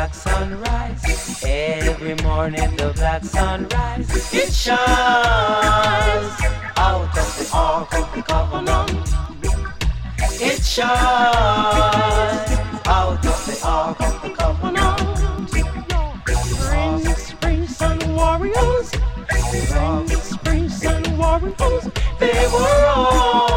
black sunrise. Every morning the black sunrise. It shines out of the Ark of the Covenant. It shines out of the Ark of the Covenant. Spring, sun warriors. Spring, sun warriors. They were all